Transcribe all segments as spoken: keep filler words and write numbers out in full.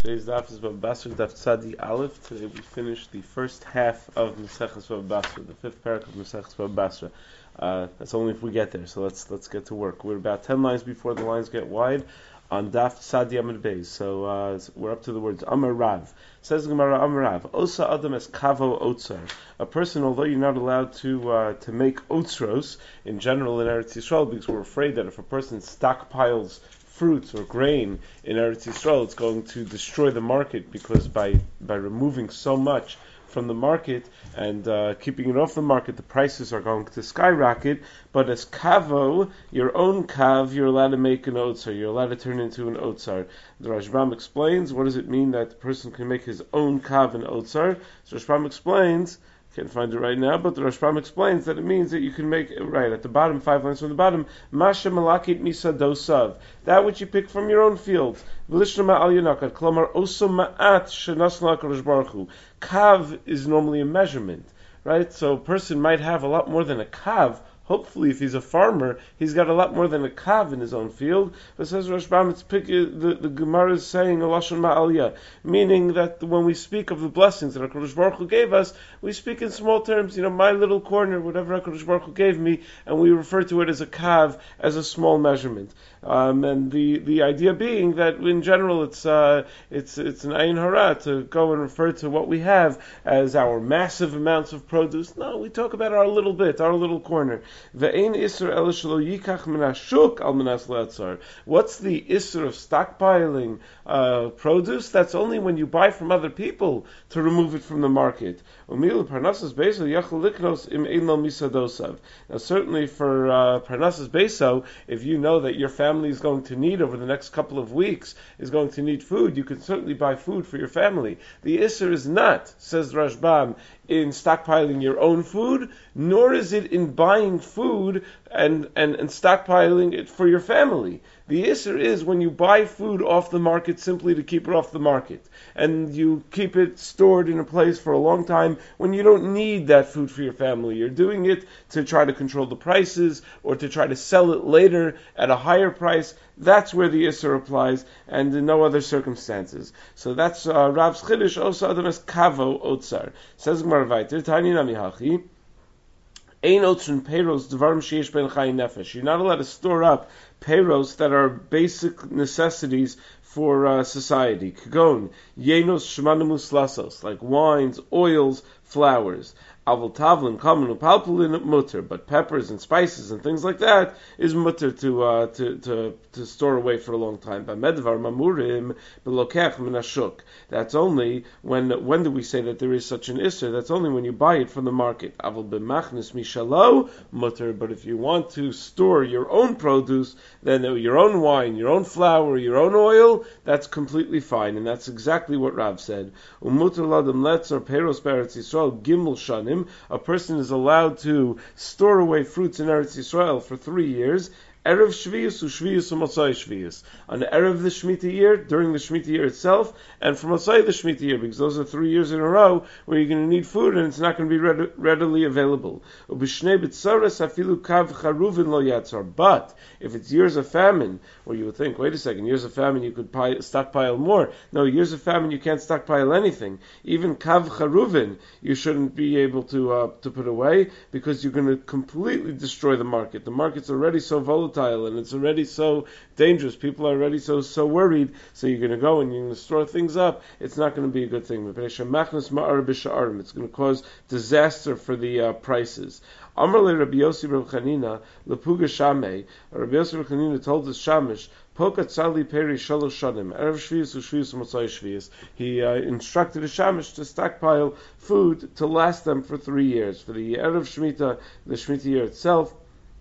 Today's daf is Bava Basra, daf Tzadi Aleph. Today we finish the first half of Maseches Bava Basra, the fifth parak of Maseches Bava Basra. Uh, that's only if we get there, so let's let's get to work. We're about ten lines before the lines get wide on daf Tzadi Amud Beis. So uh, we're up to the words Amar Rav. Says the Gemara, Amar Rav, Osa Adam es Kavo Otzar. A person, although you're not allowed to uh, to make otzros in general in Eretz Yisrael, because we're afraid that if a person stockpiles fruits or grain in Eretz Yisrael, it's going to destroy the market, because by by removing so much from the market and uh, keeping it off the market, the prices are going to skyrocket. But as kavo, your own kav, you're allowed to make an otzar. You're allowed to turn into an otzar. The Rashbam explains, what does it mean that the person can make his own kav and otzar? So Rashbam explains, can't find it right now, but the Rashbam explains that it means that you can make it right at the bottom, five lines from the bottom, Masha malakit misa dosav, that which you pick from your own field. V'lishnama al yanakat, klomar oso ma'at shenasla HaKadosh Baruch Hu. Kav is normally a measurement, right? So a person might have a lot more than a kav. Hopefully, if he's a farmer, he's got a lot more than a kav in his own field. But says Rashbam, it's pick, the, the Gemara is saying a lashon ma'aliyah, meaning that when we speak of the blessings that HaKadosh Baruch Hu gave us, we speak in small terms. You know, my little corner, whatever HaKadosh Baruch Hu gave me, and we refer to it as a kav, as a small measurement. Um, and the, the idea being that in general, it's uh, it's it's an ayin hara to go and refer to what we have as our massive amounts of produce. No, we talk about our little bit, our little corner. Ve'ein isur el shelo yikach min hashuk al manas le'atzar. What's the isur of stockpiling uh, produce? That's only when you buy from other people to remove it from the market. Umil parnasas beiso yachol liknos im ein lo misadosav. Now, certainly for uh, parnasas beiso, if you know that your family is going to need over the next couple of weeks is going to need food, you can certainly buy food for your family. The isur is not, says Rashbam, in stockpiling your own food, nor is it in buying food and, and, and stockpiling it for your family. The isur is when you buy food off the market simply to keep it off the market, and you keep it stored in a place for a long time when you don't need that food for your family. You're doing it to try to control the prices or to try to sell it later at a higher price. That's where the isur applies, and in no other circumstances. So that's uh, Rav's Chiddush, also adam as kavo otzar. Says Gemara Vayter, Tani nami hachi, ein otzrin peiros dvarim sheish ben chai nefesh. You're not allowed to store up peiros that are basic necessities for uh, society. Kagon, yenos shmanamus lasos, like wines, oils, flowers. Avol tavlin, common upalpulin mutter, but peppers and spices and things like that is mutter to uh, to, to to store away for a long time. But medvar mamurim belokech minashuk. That's only when when do we say that there is such an isser? That's only when you buy it from the market. Avol b'machnis mishalo mutter. But if you want to store your own produce, then your own wine, your own flour, your own oil, that's completely fine, and that's exactly what Rav said. Umutter ladam letzar peros beretz Yisrael gimel shanim. A person is allowed to store away fruits in Eretz Yisrael for three years. Erev Shvius u Shvius u Motzai Shvius. On the Erev the Shemitah year, during the Shemitah year itself, and for Motzai the Shemitah year, because those are three years in a row where you're going to need food and it's not going to be read- readily available. Ubishnei b'tzaras afilu kav charuvin lo yatzar. But if it's years of famine, where you would think, wait a second, years of famine you could pi- stockpile more. No, years of famine you can't stockpile anything. Even kav charuvin you shouldn't be able to uh, to put away, because you're going to completely destroy the market. The market's already so volatile and it's already so dangerous. People are already so so worried. So you're going to go and you're going to store things up. It's not going to be a good thing. It's going to cause disaster for the uh, prices. Amarle Rabbi Yossi Reb Chanina lepuga shamei. Rabbi Yossi Reb Chanina told us shamish. Pokat sali peri shalosh shanim. Erev shvius u'shvius u'motzai shvius. He uh, instructed the shamish to stockpile food to last them for three years. For the Erev Shemitah, the Shemitah year itself,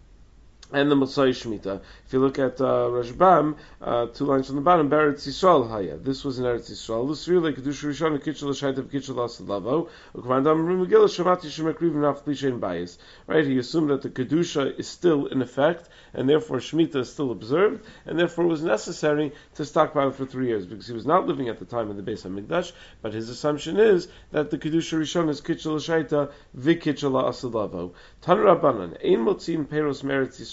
and the Motzai Shemitah. If you look at uh, Rashbam, uh, two lines from the bottom, Beretz Yisrael Haya. This was in Eretz Yisrael. Lusriule Kedusha Rishon Kitchel Shaitav Kitchel Asadlavo. Ukvandam Rumigil Shamati Shemekriv Naf Plishain Bayis. Right? He assumed that the Kedusha is still in effect, and therefore Shemitah is still observed, and therefore it was necessary to stockpile for three years, because he was not living at the time of the Beis HaMikdash, but his assumption is that the Kedusha Rishon is Kitchel Shaita Vikitchel Asadlavo. Tan Rabbanan, Ein Motzin Peros Meretz Yisrael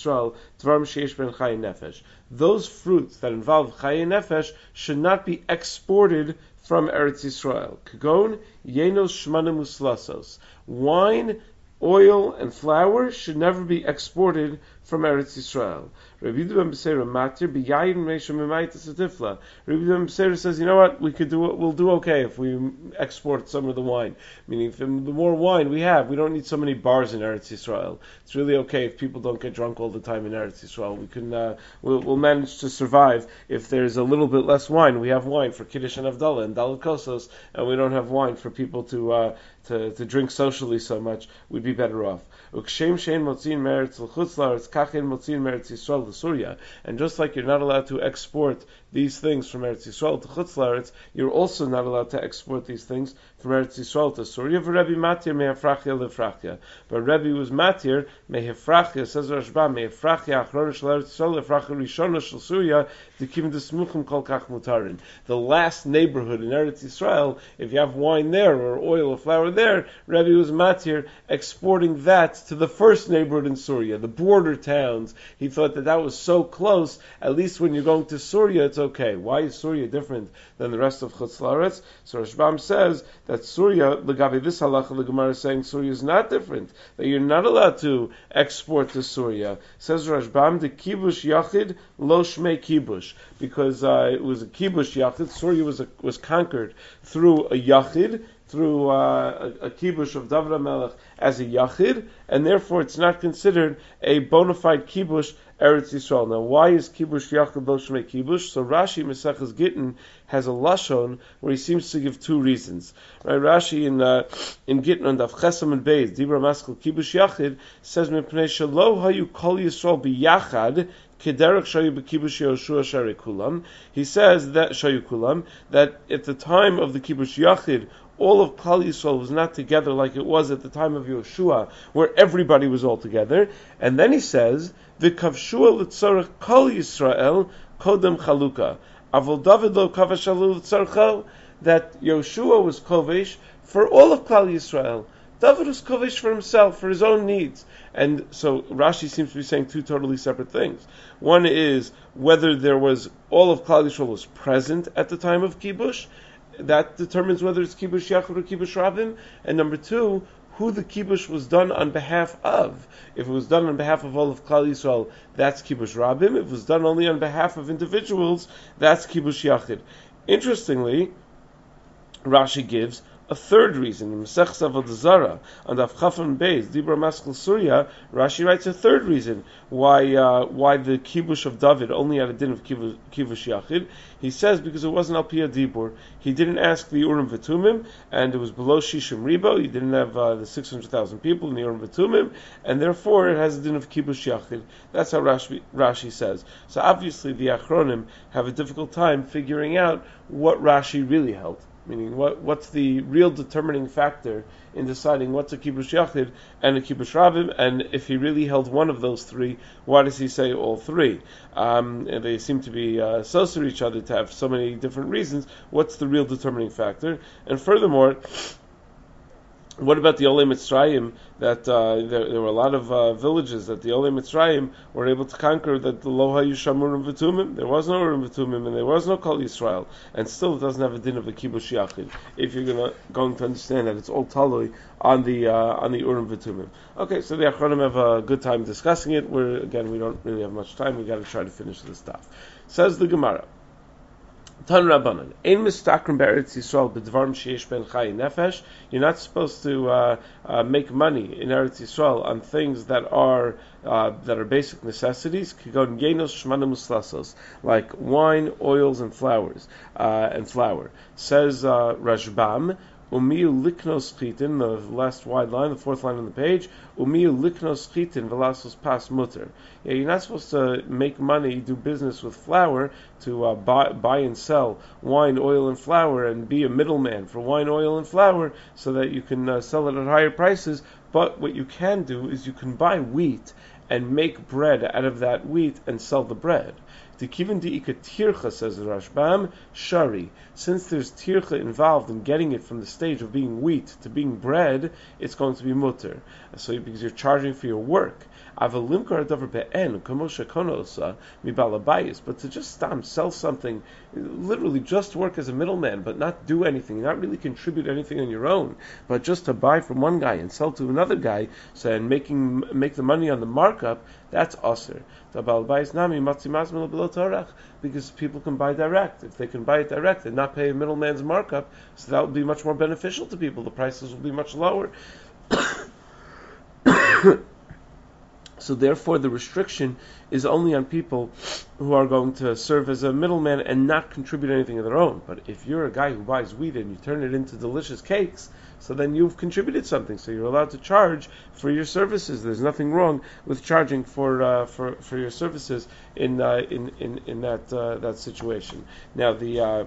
Yisrael, Dvarim Sheish Ben Chayin Nefesh. Those fruits that involve Chayin Nefesh should not be exported from Eretz Yisrael. Kagon, Yenos Shmanim Uslasos. Wine, oil, and flour should never be exported from Eretz Yisrael. Rabbi Yehuda ben Beseira matir b'yayin meisha memaitis atifla. Rabbi Yehuda ben Beseira says, you know what, we could do, we'll do okay if we export some of the wine. Meaning, if the more wine we have, we don't need so many bars in Eretz Yisrael. It's really okay if people don't get drunk all the time in Eretz Yisrael. We can, uh, we'll, we'll manage to survive if there's a little bit less wine. We have wine for Kiddush and Havdalah and Dalet Kosos, and we don't have wine for people to uh, to to drink socially so much. We'd be better off. Ukshem shein motzin meretz l'chutz la'aretz kachin motzin meretz Yisrael l'Surya. And just like you're not allowed to export these things from Eretz Yisrael to Chutz La'aretz, you're also not allowed to export these things from Eretz Yisrael to Surya. V'Rebbe matir mehafrachya lefrachya. But Rebbe was matir mehafrachya, says Rashba, mehafrachya achrona shel Eretz Yisrael lefrachya rishona shel Surya dikim desmuchim kol kach mutarin. The last neighborhood in Eretz Yisrael, if you have wine there or oil or flour there, Rebbe was matir exporting that to the first neighborhood in Surya, the border towns. He thought that that was so close, at least when you're going to Surya, it's okay. Why is Surya different than the rest of Chutz La'aretz? So Rashbam says that Surya, L'gavi this halacha, the Gemara is saying Surya is not different, that you're not allowed to export to Surya. Says Rashbam, the kibush yachid lo shmei kibush, because uh, it was a kibush yachid. Surya was a, was conquered through a yachid, through uh, a, a kibush of David HaMelech as a yachid, and therefore it's not considered a bona fide kibush Eretz Yisrael. Now, why is kibush yachid lo shmei kibush? So Rashi Maseches Gittin has a lashon where he seems to give two reasons. Right? Rashi in uh, in Gittin on Daf Chesam and Beis Dibra Maskel kibush yachid says mipnei shelo hayu kol Yisrael biyachad. He says that Shayukulam, that at the time of the Kibush Yachid, all of Klal Yisrael was not together like it was at the time of Yoshua, where everybody was all together. And then he says, "V'kavshua l'tzorach Kol Yisrael kodem chaluka." Avol David lo kavashalu l'tzorcho, that Yoshua was kovesh for all of Klal Yisrael. David was kovesh for himself, for his own needs. And so Rashi seems to be saying two totally separate things. One is whether there was, all of Klal Yisrael was present at the time of Kibush. That determines whether it's Kibush Yachid or Kibush Rabim. And number two, who the Kibush was done on behalf of. If it was done on behalf of all of Klal Yisrael, that's Kibush Rabim. If it was done only on behalf of individuals, that's Kibush Yachid. Interestingly, Rashi gives a third reason. In Masechus Avodah Zarah, on Daf Chafan Beis, Dibra Maskel Surya, Rashi writes a third reason why uh, why the kibush of David only had a din of kibush, kibush yachid. He says because it wasn't al pia dibur. He didn't ask the Urim V'Tumim, and it was below Shishim Ribo. He didn't have uh, the six hundred thousand people in the Urim V'Tumim, and therefore it has a din of kibush yachid. That's how Rashi, Rashi says. So obviously the Achronim have a difficult time figuring out what Rashi really held. Meaning, what what's the real determining factor in deciding what's a kibush yachid and a kibush rabim? And if he really held one of those three, why does he say all three? Um, and they seem to be uh, associated with each other to have so many different reasons. What's the real determining factor? And furthermore, what about the Olei Mitzrayim? That uh, there, there were a lot of uh, villages that the Olei Mitzrayim were able to conquer. That the Lo Hayu Sham Urim V'Tumim, there was no Urim V'Tumim, and there was no Kol Yisrael, and still it doesn't have a din of a kibush yachid. If you're gonna going to understand that it's all talui on the uh, on the Urim V'Tumim. Okay, so the Achronim have a good time discussing it. We're again we don't really have much time. We got to try to finish this stuff. Says the Gemara. Tan Rabbanan, Ein mistakrim be'eretz Yisrael b'dvarim sheyesh ben chayin nefesh. You're not supposed to uh, uh, make money in Eretz Yisrael on things that are uh, that are basic necessities, kigon yenos shmanim uslasos, like wine, oils, and flowers uh, and flour. Says uh, Rashbam. Umiyu liknos chitin, the last wide line, the fourth line on the page. Umiyu liknos chitin velasos pas mutter. Yeah, you're not supposed to make money, do business with flour, to uh, buy, buy and sell wine, oil, and flour, and be a middleman for wine, oil, and flour, so that you can uh, sell it at higher prices. But what you can do is you can buy wheat and make bread out of that wheat and sell the bread. The kivin diika tircha, says the Rashbam, shari. Since there's tircha involved in getting it from the stage of being wheat to being bread, it's going to be mutter. So because you're charging for your work. But to just stam, sell something, literally just work as a middleman, but not do anything, not really contribute anything on your own, but just to buy from one guy and sell to another guy, so and making make the money on the markup, that's aser. Because people can buy direct. If they can buy it direct and not pay a middleman's markup, so that would be much more beneficial to people. The prices will be much lower. So therefore the restriction is only on people who are going to serve as a middleman and not contribute anything of their own. But if you're a guy who buys wheat and you turn it into delicious cakes, so then you've contributed something, so you're allowed to charge for your services. There's nothing wrong with charging for uh, for, for your services in uh, in, in in that uh, that situation. Now the uh,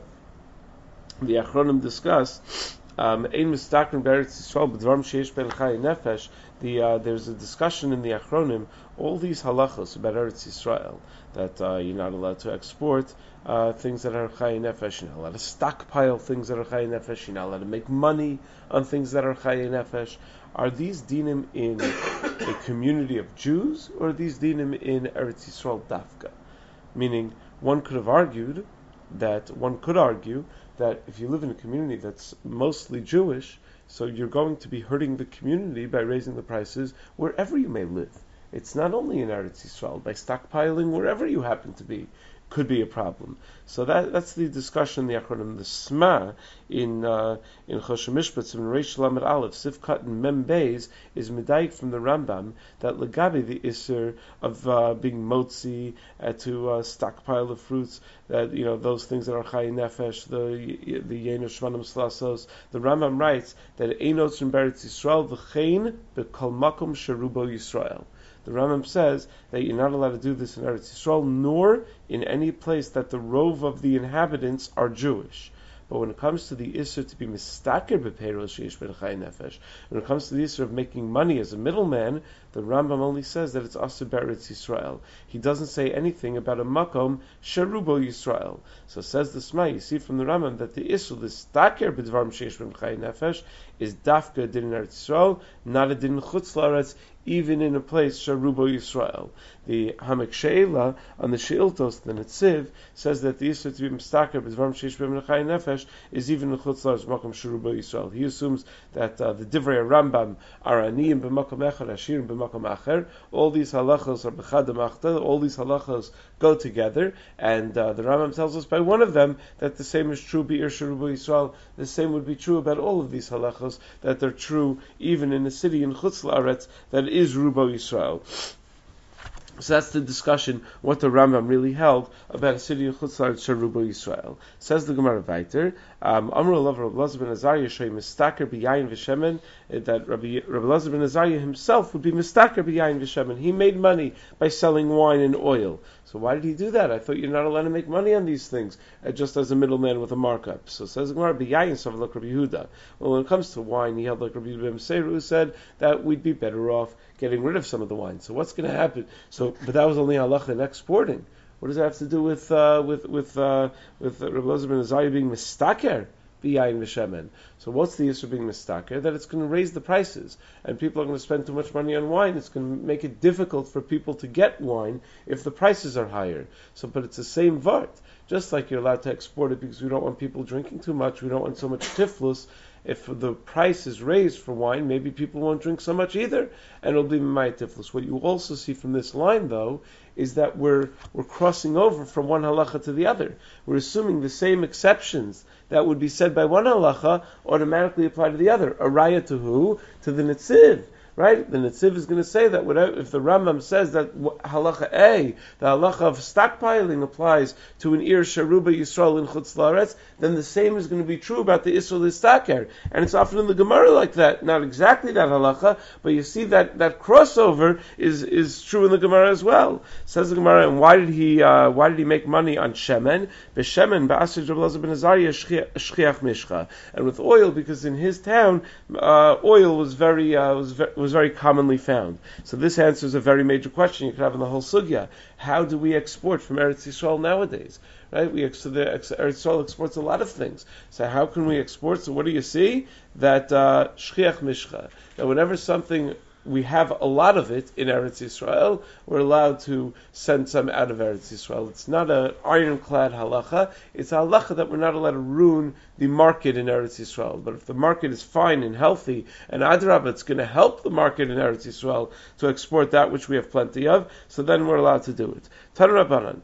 the Achronim discuss um, Ein Mistakrim Beretz Yisrael B'Dvarim Sheish Ben Chai Nefesh. The uh, there's a discussion in the Achronim, all these halachos about Eretz Yisrael, that uh, you're not allowed to export uh, things that are Chai Nefesh, you're not allowed to stockpile things that are Chai Nefesh, you're not allowed to make money on things that are Chai Nefesh. Are these dinim in a community of Jews, or are these dinim in Eretz Yisrael Dafka? Meaning, one could have argued that, one could argue that if you live in a community that's mostly Jewish, so you're going to be hurting the community by raising the prices wherever you may live. It's not only in Eretz Yisrael. By stockpiling wherever you happen to be could be a problem. So that that's the discussion in the Achronim. The Sma in uh, in Choshen Mishpat in Reish Lamed Aleph Sifkat and Mem Beis is medayik from the Rambam that legabe the iser of uh, being motzi uh, to uh, stockpile of fruits, that you know those things that are Chai Nefesh, the the Yeno Shvanim Slasos. The Rambam writes that Einot from Beretz Yisrael v'chein b'kol makom sherubo Yisrael. The Rambam says that you're not allowed to do this in Eretz Yisrael, nor in any place that the rove of the inhabitants are Jewish. But when it comes to the Isser to be mistaker b'peirol sheish ben chai nefesh, when it comes to the Isser of making money as a middleman, the Rambam only says that it's Asur Beretz Yisrael. He doesn't say anything about a makom sherubo Yisrael. So says the Sma, you see from the Rambam that the Isser, the staker b'dvarim sheish ben chai nefesh, is dafka din in Eretz Yisrael, not a din chutz la'aretz, even in a place Sharubo Yisrael. The Hamek She'ela on the She'iltos, the Netziv, says that the Yisrael to be Mistaker b'dvarim sheish ben chai nefesh is even in chutz la'aretz makom Sharubo Yisrael. He assumes that uh, the Divrei Rambam are aniyim b'makom echad, ashirim b'makom acher. All these halachos are b'chad machta. All these halachos go together, and uh, the Rambam tells us by one of them that the same is true b'ir Sharubo Yisrael. The same would be true about all of these halachos, that they're true even in a city in chutz la'aretz that is Rubo Yisrael. So that's the discussion, what the Rambam really held about a city of Chutz La'aretz Sharubo Yisrael. Says the Gemara Vayter, Amr Olav Rabbi Elazar ben Azariah Shei Mistaker b'Yayin v'Shemen, that Rabbi Elazar ben Azariah himself would be Mistaker b'Yayin v'Shemen. He made money by selling wine and oil. So why did he do that? I thought you're not allowed to make money on these things, uh, just as a middleman with a markup. So says the Gemara, b'Yayin Sav like Rabbi Yehuda. Well, when it comes to wine, he held like Rabbi Yehuda ben Meseru, who said that we'd be better off getting rid of some of the wine. So what's going to happen? So, but that was only halacha in exporting. What does that have to do with uh, with with uh, with Rabbi Elazar ben Azariah being mistaker b'yayin v'shemen? So what's the issue of being mistaker? That it's going to raise the prices, and people are going to spend too much money on wine. It's going to make it difficult for people to get wine if the prices are higher. So, but it's the same vart. Just like you're allowed to export it because we don't want people drinking too much, we don't want so much tiflus. If the price is raised for wine, maybe people won't drink so much either, and it'll be Mamai Tiflus. What you also see from this line, though, is that we're we're crossing over from one halacha to the other. We're assuming the same exceptions that would be said by one halacha automatically apply to the other. A raya to who? To the Netziv. Right? The Netziv is going to say that whatever, if the Rambam says that halacha A, the halacha of stockpiling applies to an ir sharuba Yisrael in chutz la'aretz, then the same is going to be true about the Isra l'staker. And it's often in the Gemara like that. Not exactly that halacha, but you see that that crossover is is true in the Gemara as well. Says the Gemara, and why did he uh, why did he make money on shemen? B'shemen ba'asir Rabbi Elazar ben Azariah shchiach mishcha, and with oil, because in his town uh, oil was very uh, was very was very commonly found. So this answers a very major question you could have in the whole sugya. How do we export from Eretz Yisrael nowadays? Right? We ex- the ex- Eretz Yisrael exports a lot of things. So how can we export? So what do you see? That uh, shchiach mishcha. That whenever something we have a lot of it in Eretz Yisrael, we're allowed to send some out of Eretz Yisrael. It's not an ironclad halacha. It's a halacha that we're not allowed to ruin the market in Eretz Yisrael. But if the market is fine and healthy, and adrabah, it's going to help the market in Eretz Yisrael to export that which we have plenty of, so then we're allowed to do it. Tanu Rabbanan.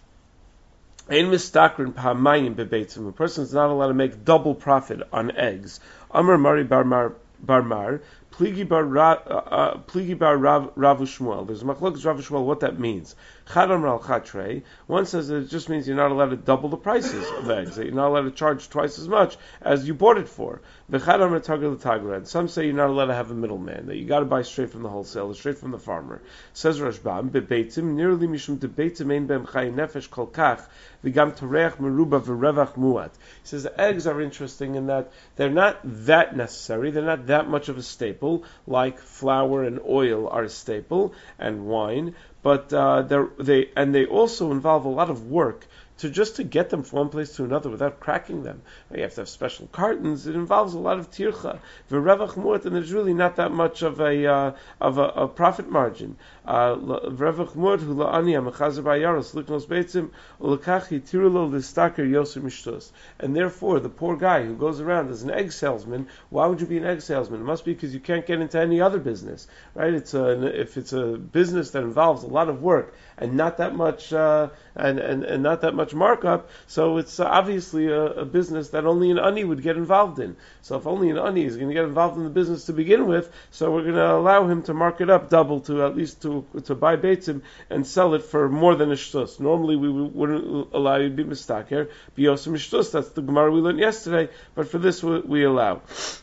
Ein mistakrin pa'amayim bebeitzim. A person is not allowed to make double profit on eggs. Amar Mari Barmar Barmar. Pligi bar Rav uh, Pligi bar Rav Rav Shmuel. There's a machlokes Rav Shmuel. What that means? Chadam al chatre. One says that it just means you're not allowed to double the prices of eggs. That you're not allowed to charge twice as much as you bought it for. V'chadam tagra l'tagra. And some say you're not allowed to have a middleman. That you got to buy straight from the wholesaler, straight from the farmer. Says Rashbam bebeitim nearly mishum debeitim ein bem chay nefesh kol kach v'gam toreach meruba v'revach muat. He says the eggs are interesting in that they're not that necessary. They're not that much of a staple, like flour and oil are a staple, and wine. But uh, they and they also involve a lot of work to just to get them from one place to another without cracking them. You have to have special cartons. It involves a lot of tircha. V'revach muat, and there's really not that much of a uh, of a, a profit margin. V'revach muat hu la'ani ha'mechazer ba'yaros liknos beitzim u'lekach yitiru lo l'staker yoser mishtos. And therefore, the poor guy who goes around as an egg salesman, why would you be an egg salesman? It must be because you can't get into any other business, right? It's a, if it's a business that involves a lot of work and not that much uh, and, and and not that much markup, so it's uh, obviously a, a business that only an ani would get involved in. So if only an ani is going to get involved in the business to begin with, so we're going to allow him to mark it up double to at least to to buy beitzim and sell it for more than a shtus. Normally we wouldn't allow you to be mistaker, biyosim shtus. That's the Gemara we learned yesterday, but for this we, we allow.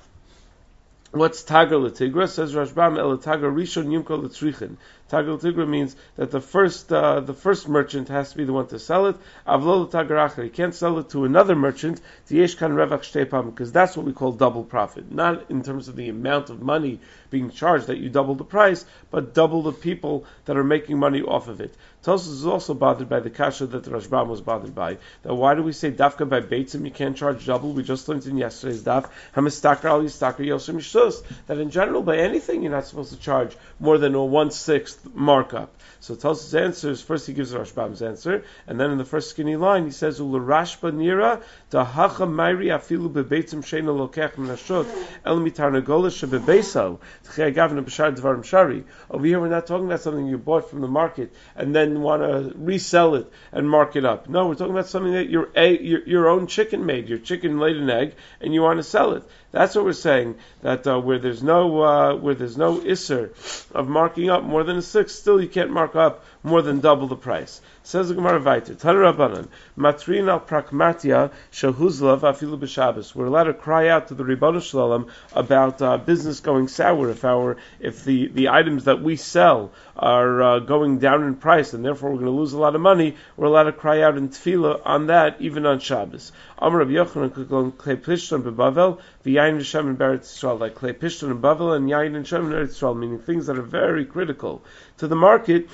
What's tagar l'tigra? Says Rashbam el tagar rishon yimko l'tzrichin. Tagar l'tigra means that the first uh, the first merchant has to be the one to sell it. Avlo l'tagar acher. He can't sell it to another merchant. Diyesh kan revach shtei pam, because that's what we call double profit. Not in terms of the amount of money being charged that you double the price, but double the people that are making money off of it. Tosfos is also bothered by the kasha that the Rashbam was bothered by. That why do we say dafka by beitzim you can't charge double? We just learned in yesterday's daf hamistakar al yistakar yosem mishtos, that in general by anything you're not supposed to charge more than a one sixth markup. So Tosfos answers first. He gives Rashbam's answer, and then in the first skinny line he says ulerashba nira da hacha mayri afilu bebeitzim sheina lokech minashot el mitarnagola shebebeisal tchei gavna b'shar dvarim shari. Over here we're not talking about something you bought from the market and then want to resell it and mark it up. No, we're talking about something that your your, your own chicken made. Your chicken laid an egg and you want to sell it. That's what we're saying. That uh, where there's no uh, where there's no isser of marking up more than a six, still you can't mark up more than double the price. Says the Gemara Vayter, Tanu Rabbanan, Matrin al Prakmatia Shehuzlav Afilu b'Shabbos. We're allowed to cry out to the Ribono Shel Olam about uh, business going sour if our if the, the items that we sell are uh, going down in price and therefore we're going to lose a lot of money. We're allowed to cry out in tefillah on that even on Shabbos. Amar Rabbi Yochanan Klei Pishton beBavel v'Yayin v'Shem in Eretz Yisrael, like Klei Pishton in Bavel and Yayin and Shem in Eretz Yisrael, meaning things that are very critical to the market.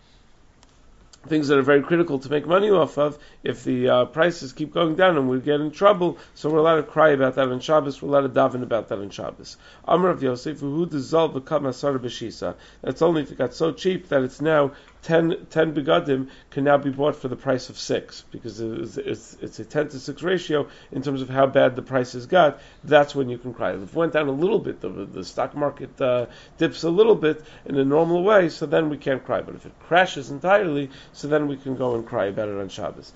Things that are very critical to make money off of, if the uh, prices keep going down and we get in trouble, so we're allowed to cry about that on Shabbos, we're allowed to daven about that on Shabbos. Amar of Yosef, who dissolved the kam asar b'shisa. That's only if it got so cheap that it's now ten, ten begadim can now be bought for the price of six, because it's, it's, it's a ten to six ratio in terms of how bad the prices got. That's when you can cry. If it went down a little bit, the, the stock market uh, dips a little bit in a normal way, so then we can't cry. But if it crashes entirely, so then we can go and cry about it on Shabbos.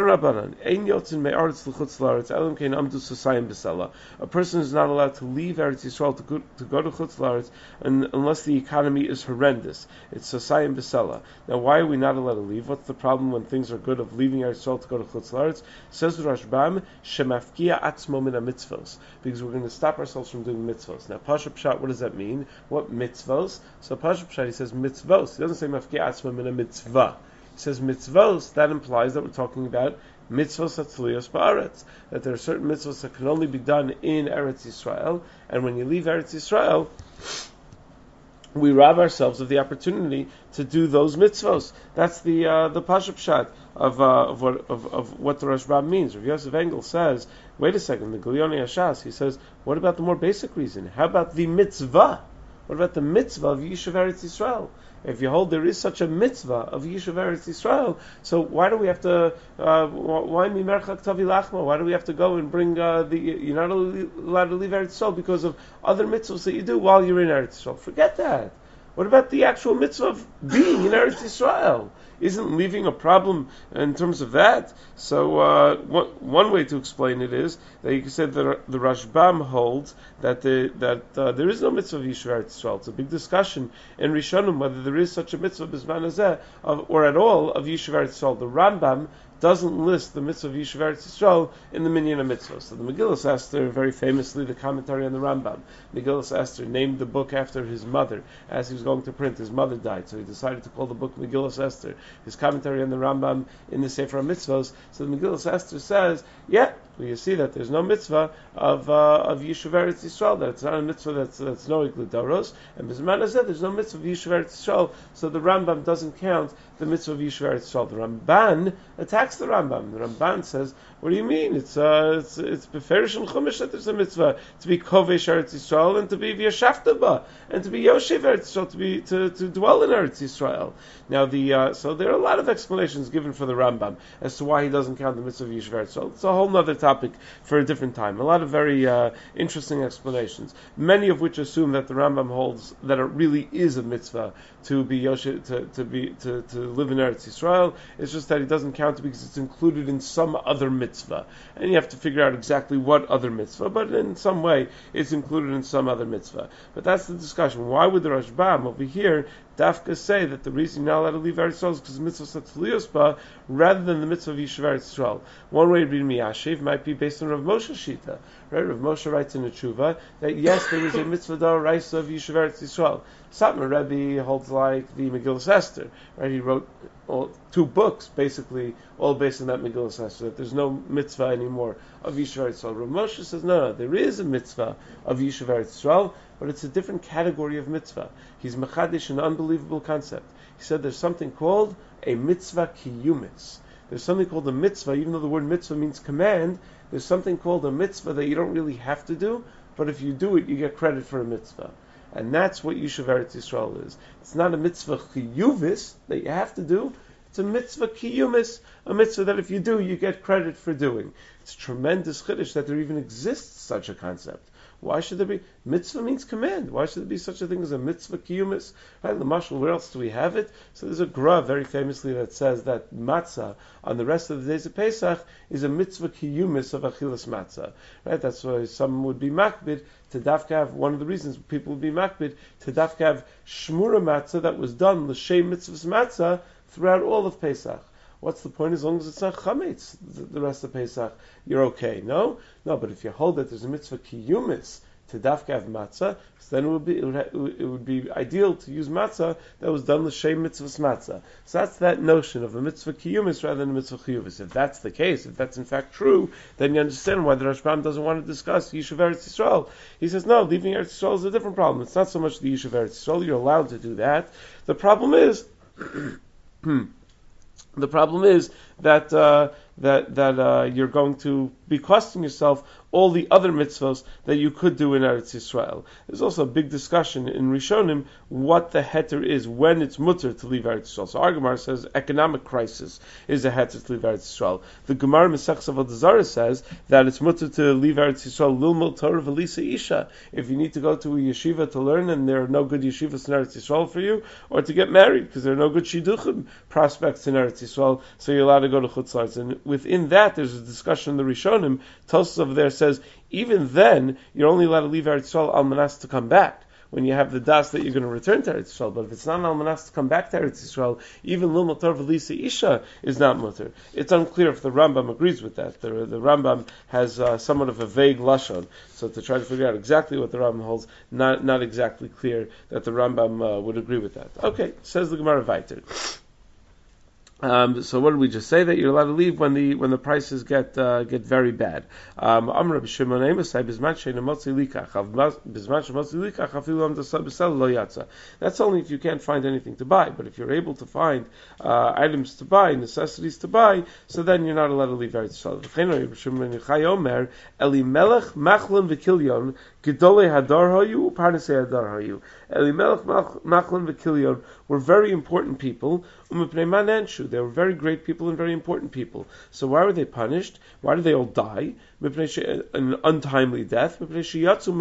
A person is not allowed to leave Eretz Yisrael to go to, go to Chutz La'aretz unless the economy is horrendous. It's Sasayim B'Sela. Now, why are we not allowed to leave? What's the problem when things are good of leaving Eretz Yisrael to go to Chutz La'aretz? Says Rashbam, Shemafkia Atzmo Min HaMitzvos, because we're going to stop ourselves from doing mitzvos. Now, Pasha Pshat, what does that mean? What mitzvos? So Pasha Pshat, he says mitzvos. He doesn't say Mafkia Atzmo Min HaMitzvah. He says mitzvos, that implies that we're talking about mitzvos atzliyos ba'aretz, that there are certain mitzvos that can only be done in Eretz Yisrael, and when you leave Eretz Yisrael, we rob ourselves of the opportunity to do those mitzvos. That's the uh, the pashup shot of, uh, of what of, of what the Rashbam means. Rav Yosef Engel says, wait a second, the Gilyoni Hashas, he says, what about the more basic reason? How about the mitzvah? What about the mitzvah of Yishuv Eretz Yisrael? If you hold there is such a mitzvah of Yishuv Eretz Yisrael, so why do we have to? Uh, why mimerchak tavi lachma? Why do we have to go and bring uh, the? You're not allowed to leave Eretz Yisrael because of other mitzvahs that you do while you're in Eretz Yisrael. Forget that. What about the actual mitzvah of being in Eretz Yisrael? Isn't leaving a problem in terms of that? So uh, one, one way to explain it is that you said that the Rashbam holds that the, that uh, there is no mitzvah of Yishuv Eretz Yisrael. It's a big discussion in Rishonim whether there is such a mitzvah b'zman hazeh of, or at all of Yishuv Eretz Yisrael. The Rambam doesn't list the mitzvah of Yishuv Eretz Yisrael in the Minyan HaMitzvah. So the Megillas Esther, very famously, the commentary on the Rambam, Megillas Esther named the book after his mother. As he was going to print, his mother died, so he decided to call the book Megillas Esther. His commentary on the Rambam in the Sefer HaMitzvahs. So the Megillas Esther says, yeah, well, you see that there's no mitzvah of uh, of Yishuv Eretz Yisrael, that it's not a mitzvah that's that's no Igludoros, and B'zman hazeh there's no mitzvah of Yishuv Eretz Yisrael, so the Rambam doesn't count the mitzvah of Yishuv Eretz Yisrael. The Ramban attacks the Rambam. The Ramban says, what do you mean? It's uh, it's it's beferish and chumash that there's a mitzvah to be kovesh Eretz Yisrael and to be v'yashavtaba and to be yoshev Eretz Yisrael, to be to, to dwell in Eretz Yisrael. Now the uh, so there are a lot of explanations given for the Rambam as to why he doesn't count the mitzvah of Yishuv Eretz Yisrael. It's a whole other topic for a different time. A lot of very uh, interesting explanations, many of which assume that the Rambam holds that it really is a mitzvah to be yoshev, to, to be to, to live in Eretz Yisrael. It's just that he doesn't count it because it's included in some other mitzvah, and you have to figure out exactly what other mitzvah, but in some way it's included in some other mitzvah. But that's the discussion. Why would the Rashbam over here Dafka say that the reason you're not allowed to leave Eretz Yisrael is because the mitzvah of Tzliusba rather than the mitzvah of Yishuv Eretz Yisrael? One way to read Miyashiv might be based on Rav Moshe Shita. Right? Rav Moshe writes in the Tshuva that yes, there is a mitzvah d'oraisa of Yishuv Eretz Yisrael. Satmar Rebbe holds like the Megillas Esther. Right? He wrote all, two books, basically, all based on that Megillas Esther, that there's no mitzvah anymore of Yishuv Eretz Yisrael. Rav Moshe says, no, no, there is a mitzvah of Yishuv Eretz Yisrael, but it's a different category of mitzvah. He's mechadish an unbelievable concept. He said there's something called a mitzvah kiyumis. There's something called a mitzvah, even though the word mitzvah means command, there's something called a mitzvah that you don't really have to do, but if you do it, you get credit for a mitzvah. And that's what Yishuv Eretz Yisrael is. It's not a mitzvah chiyuvis that you have to do, it's a mitzvah kiyumis, a mitzvah that if you do, you get credit for doing. It's tremendous chiddush that there even exists such a concept. Why should there be? Mitzvah means command. Why should there be such a thing as a mitzvah kiyumis? Right, the mashal, where else do we have it? So there's a gra very famously that says that matzah on the rest of the days of Pesach is a mitzvah kiyumis of achilas matzah. Right, that's why some would be makbid to dafka have, one of the reasons people would be makbid to dafka have shmura matzah that was done l'shem mitzvahs matzah throughout all of Pesach. What's the point? As long as it's not chametz, the rest of Pesach, you're okay. No, no. But if you hold that there's a mitzvah kiyumis to dafkav matzah, so then it would be it would, ha- it would be ideal to use matzah that was done l'shem mitzvahs matzah. So that's that notion of a mitzvah kiyumis rather than a mitzvah chiyuvis. If that's the case, if that's in fact true, then you understand why the Rashbam doesn't want to discuss Yishuv Eretz Yisrael. He says no, leaving Eretz Yisrael is a different problem. It's not so much the Yishuv Eretz Yisrael. You're allowed to do that. The problem is. The problem is that uh, that that uh, you're going to be costing yourself all the other mitzvahs that you could do in Eretz Yisrael. There's also a big discussion in Rishonim what the heter is, when it's mutter to leave Eretz Yisrael. So our Gemara says economic crisis is a heter to leave Eretz Yisrael. The Gemara Mesechus Avodah Zarah says that it's mutter to leave Eretz Yisrael lilmod Torah v'lisa isha. If you need to go to a yeshiva to learn and there are no good yeshivas in Eretz Yisrael for you, or to get married because there are no good shidduchim prospects in Eretz Yisrael, so you're allowed to go to Chutz La'aretz. And within that, there's a discussion in the Rishonim. Tosfos over there says, even then, you're only allowed to leave Eretz Yisrael al manas to come back, when you have the das that you're going to return to Eretz Yisrael. But if it's not al manas to come back to Eretz Yisrael, even lil motor v'lisa isha is not mutter. It's unclear if the Rambam agrees with that. The, the Rambam has uh, somewhat of a vague lashon, so to try to figure out exactly what the Rambam holds, not not exactly clear that the Rambam uh, would agree with that. Okay, says the Gemara Vayter. Um, so what did we just say? That you're allowed to leave when the when the prices get uh, get very bad. Um, That's only if you can't find anything to buy. But if you're able to find uh, items to buy, necessities to buy, so then you're not allowed to leave Eretz Yisrael. Elimelech machlon v'kilyon gedolei hadar hayu uparnasei hadar hayu. Elimelech machlon v'kilyon were very important people. They were very great people and very important people. So why were they punished? Why did they all die? An untimely death. Because they left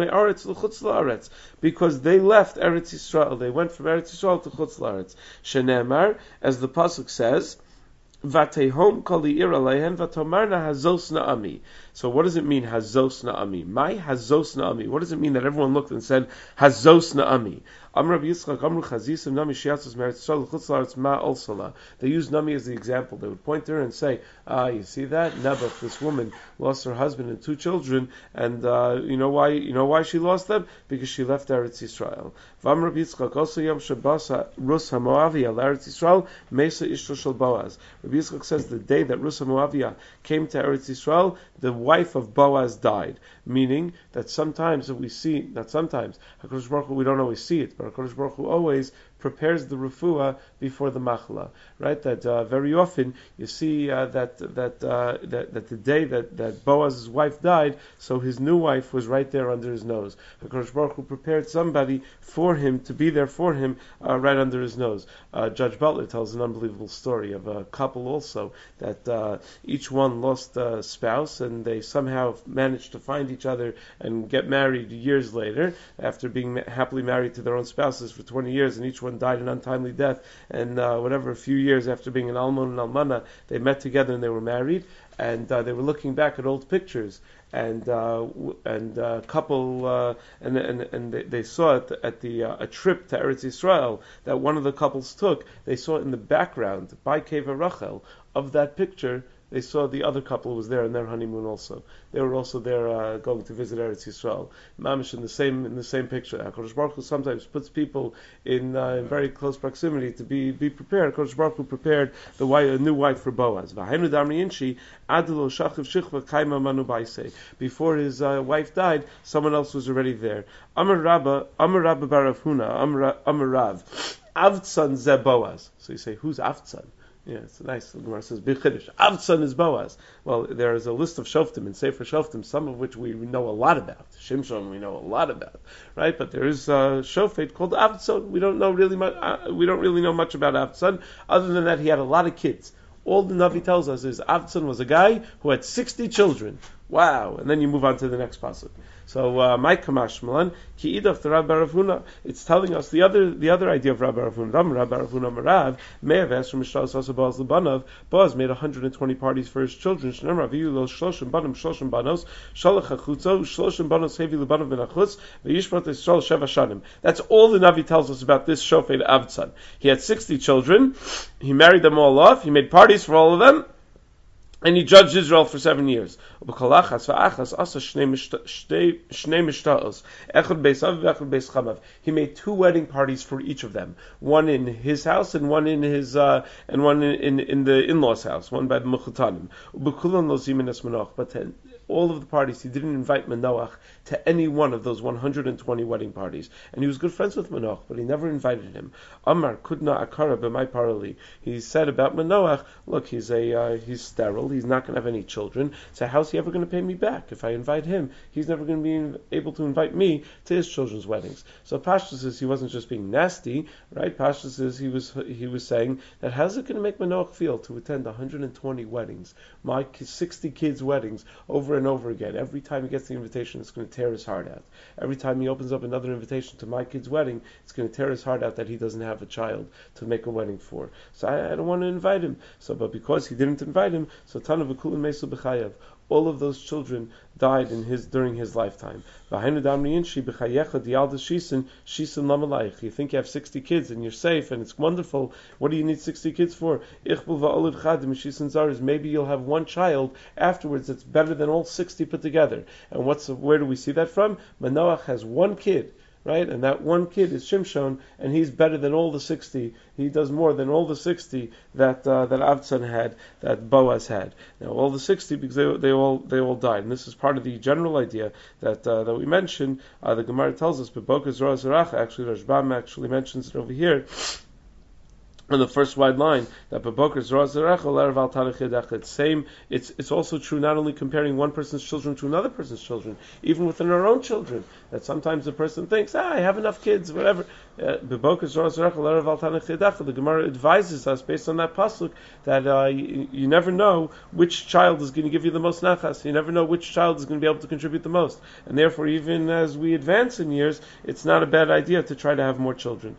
Eretz Yisrael. They went from Eretz Yisrael to Chutz La'aretz. Shenemar, as the pasuk says, Vatehom kali ir aleihen vatomarna hazos na'ami. So what does it mean, hazos na'ami? My hazos na'ami. What does it mean that everyone looked and said, hazos na'ami? Amr Rabbi Yitzchak, Amr Chazisim, Nami Shiatzos Meretz Yisrael, Chutz La'aretz Ma Olsala. They used Nami as the example. They would point to her and say, ah, you see that? Nebuch, this woman, lost her husband and two children, and uh, you know why You know why she lost them? Because she left Eretz Yisrael. V'Amr Rabbi Yitzchak, also Yom Shabbos Rus HaMoaviyah L'Eretz Yisrael, Mesa Ishto Shel Boaz. Rabbi Yitzchak says the day that Rus HaMoaviyah came to Eretz Yisrael, the wife of Boaz died. Meaning that sometimes we see, not sometimes, HaKadosh Baruch Hu, we don't always see it, but HaKadosh Baruch Hu always prepares the refuah before the machla, right? That uh, very often you see uh, that that, uh, that that the day that, that Boaz's wife died, so his new wife was right there under his nose. HaKadosh Baruch Hu prepared somebody for him to be there for him uh, right under his nose. Uh, Judge Butler tells an unbelievable story of a couple also that uh, each one lost a spouse and they somehow managed to find each other and get married years later after being happily married to their own spouses for twenty years, and each one died an untimely death, and uh, whatever, a few years after being an almon and almana, they met together and they were married, and uh, they were looking back at old pictures, and uh, and uh, couple uh, and and and they, they saw it at the uh, a trip to Eretz Yisrael that one of the couples took. They saw it in the background by Keva Rachel of that picture. They saw the other couple was there on their honeymoon also. They were also there uh, going to visit Eretz Yisrael. Mamish in the same in the same picture. HaKadosh Baruch Hu sometimes puts people in, uh, in very close proximity to be be prepared. HaKadosh Baruch Hu prepared the wife, a new wife for Boaz. Before his uh, wife died, someone else was already there. Amar Rabba, Amar Rabba bar Rav Huna, Amar Rav, Avtsan ze Boaz. So you say, who's Avtsan? Yeah, it's nice. The Gemara says, Big Chiddush. Avtsan is Boaz. Well, there is a list of Shoftim in Sefer Shoftim, some of which we know a lot about. Shimshon we know a lot about, right? But there is a Shofet called Avtsan. We don't know really much. Uh, we don't really know much about Avtsan. Other than that, he had a lot of kids. All the Navi tells us is Avtsan was a guy who had sixty children. Wow! And then you move on to the next pasuk. So, my kamash malan ki idaf the Rabbi Rav Huna. It's telling us the other the other idea of Rabbi Rav Huna. Ram Rabbi Rav Huna Marav may have asked from Mishal Sasa Boaz Lebanav. Boaz made one hundred twenty parties for his children. Shnem Raviyu lo shloshim banim shloshim banos shalach hachutzo shloshim banos hevi lebanav ben achutz v'yishmat Yisrael sheva shanim. That's all the Navi tells us about this Shofet Avtsan. He had sixty children. He married them all off. He made parties for all of them. And he judged Israel for seven years. He made two wedding parties for each of them. One in his house and one in his uh, and one in, in, in the in-laws' house. One by the Mechutanim. But then, all of the parties, he didn't invite Manoach to any one of those one hundred twenty wedding parties. And he was good friends with Manoach, but he never invited him. Amar Kudna Akara b'may parali. He said about Manoach, look, he's a uh, he's sterile, he's not going to have any children, so how's he ever going to pay me back? If I invite him, he's never going to be able to invite me to his children's weddings. So Pashtus says he wasn't just being nasty, right? Pashtus says he was he was saying that how's it going to make Manoach feel to attend one hundred twenty weddings, my sixty kids' weddings, over and over again? Every time he gets the invitation, it's going to tear his heart out. Every time he opens up another invitation to my kid's wedding, it's going to tear his heart out that he doesn't have a child to make a wedding for. So I, I don't want to invite him. So, but because he didn't invite him, so Tana v'kulin meisu b'chayev. All of those children died in his during his lifetime. You think you have sixty kids and you're safe and it's wonderful. What do you need sixty kids for? Maybe you'll have one child afterwards that's better than all sixty put together. And what's where do we see that from? Manoach has one kid. right? And that one kid is Shimshon, and he's better than all the sixty. He does more than all the sixty that uh, that Avtzon had, that Boaz had. Now, all the sixty, because they they all they all died, and this is part of the general idea that uh, that we mentioned. Uh, the Gemara tells us, "Bebokas Zorah Zeracha." Actually, Rashbam actually mentions it over here. On the first wide line, that Beboker Zorah Zerecha L'Erev Al Tanach Yedecha. It's same. It's it's also true not only comparing one person's children to another person's children, even within our own children. That sometimes the person thinks, ah, I have enough kids, whatever. Beboker Zorah Zerecha L'Erev Al Tanach Yedecha. The Gemara advises us based on that pasuk that uh, you, you never know which child is going to give you the most nachas. You never know which child is going to be able to contribute the most, and therefore, even as we advance in years, it's not a bad idea to try to have more children.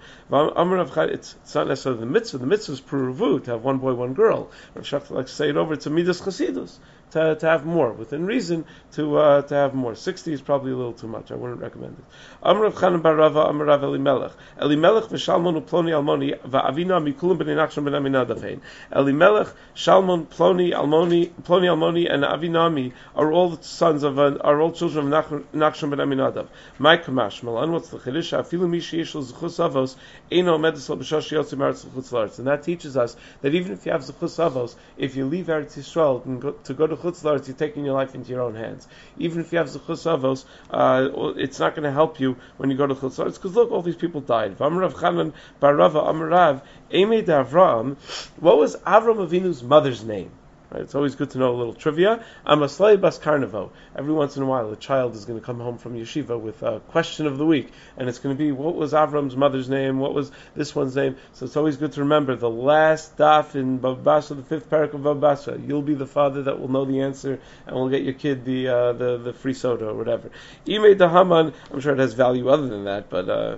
It's, it's not necessarily the mitzvah. The mitzvah is pruruvu, to have one boy, one girl. Rav Shach likes to say it over. It's a midas chasidus, to to have more within reason. To uh, to have more. Sixty is probably a little too much. I wouldn't recommend it. Amar Rav Chanan bar Rava, Amar Rav Elimelech. Elimelech v'Shalmon u'Ploni Almoni va'Avina mikulim b'nei Nachshon ben Aminadav. Elimelech, Shalmon, Ploni Almoni, Ploni Almoni, and Avinami are all the sons of an, are all children of Nachshon ben Aminadav. My kamash malan. What's the chiddush? Afilu mi sheyesh lo zechus avos eino medesel b'shosh yotzi maretz l'chutz la'aretz. And that teaches us that even if you have zechus avos, if you leave Eretz Yisrael and go, to go to chutz la'aretz, you're taking your life into your own hands. Even if you have zechus avos, uh, it's not going to help you when you go to chutz la'aretz, because look, all these people died. V'amar Rav Chanan bar Rava Amar Rav Eimei d'Avram. What was Avram Avinu's mother's name? Right, it's always good to know a little trivia. Amaslei Bas Karnavo. Every once in a while, a child is going to come home from yeshiva with a question of the week, and it's going to be, what was Avram's mother's name? What was this one's name? So it's always good to remember the last daf in Bava Basra, the fifth parak of Bava Basra. You'll be the father that will know the answer, and will get your kid the uh, the, the free soda or whatever. Imei Dahaman. I'm sure it has value other than that, but. Uh,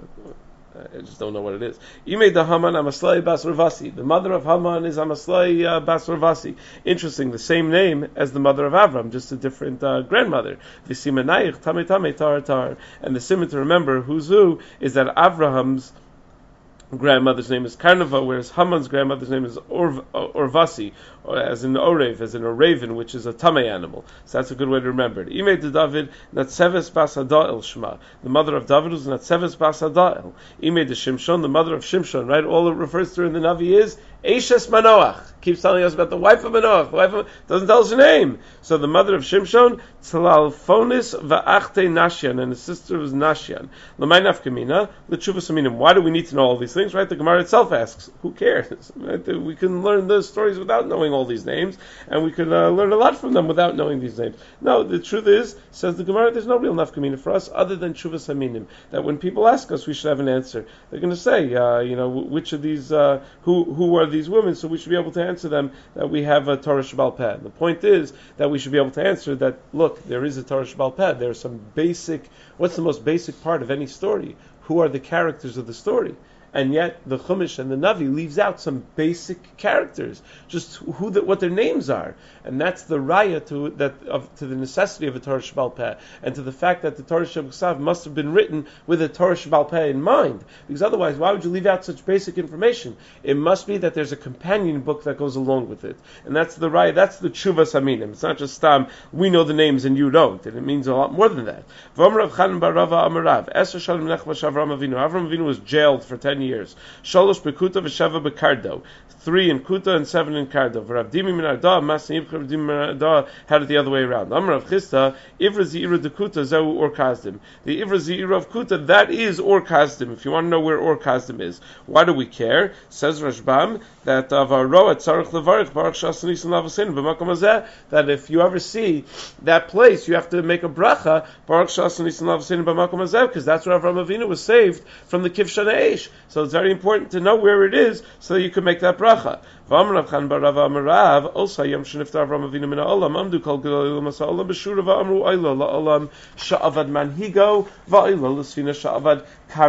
I just don't know what it is. Imei da Haman Amaslai Bas Ravasi. The mother of Haman is Amaslai uh, Bas Ravasi. Interesting, the same name as the mother of Avram, just a different uh, grandmother. V'simanayich Tame Tame Tar Tar. And the simon to remember who's who is that Avraham's grandmother's name is Karnava, whereas Haman's grandmother's name is Orv, Orvasi, or as in Orev, as in a raven, which is a tame animal. So that's a good way to remember it. Imei de David, Natseves bas Adael Shema. The mother of David was Natseves bas Adael. Imei de Shimshon, the mother of Shimshon, right? All it refers to in the Navi is Eishes Manoach. Keeps telling us about the wife of Manoach. The wife of, doesn't tell us her name. So the mother of Shimshon, Tzalalphonis va'achte Nashian, and the sister was Nashian. L'may nafkamina, l'tshuvas aminim. Why do we need to know all these things, right? The Gemara itself asks, who cares? Right? We can learn the stories without knowing all these names, and we can uh, learn a lot from them without knowing these names. No, the truth is, says the Gemara, there's no real nafkamina for us other than tshuvas aminim. That when people ask us, we should have an answer. They're going to say, uh, you know, which of these, uh, who who are these women, so we should be able to answer them that we have a Torah Shabbal Peh. The point is that we should be able to answer that, look, there is a Torah Shabbal Peh. There are some basic, what's the most basic part of any story? Who are the characters of the story? And yet the Chumash and the Navi leaves out some basic characters, just who the, what their names are, and that's the raya to that of, to the necessity of a Torah Shabbal Peh, and to the fact that the Torah Shabbal must have been written with a Torah Shabbal Peh in mind, because otherwise, why would you leave out such basic information? It must be that there's a companion book that goes along with it, and that's the raya. That's the Tshuvas Aminim. It's not just um, we know the names and you don't, and it means a lot more than that. V'amar Rav Chanan bar Rava Amar Rav Esher Shalom Nechvash Avram Avinu. Avram Avinu was jailed for ten years. Shalosh bekuta v'sheva bekardo. Three in Kuta and seven in Kardo. V'Rav Dimi min Arda, Masin Yibcha Rav Dimi min Arda had it the other way around. Amar Rav Chisda, Ivra Ze'ira de Kuta zehu Or Kazdim. The Ivra Ze'ira of Kuta, that is Or Kazdim. If you want to know where Or Kazdim is, why do we care? Says Rashbam that of our roa tzarich levarich baruch shasanis and lavasin b'makom hazeh, that if you ever see that place, you have to make a bracha baruch shasanis and lavasin b'makom hazeh, because that's where Avraham Avinu was saved from the kivshan eish. So it's very important to know where it is so that you can make that bracha. V'amar Rav Chanan bar Rava Amar Rav also yom sheniftar Avraham Avinu min ha'olam amdu kol gedolei l'masa olam b'shura v'amru oyla la'olam sha'avad manhigo va'oyla l'sfina sha'avad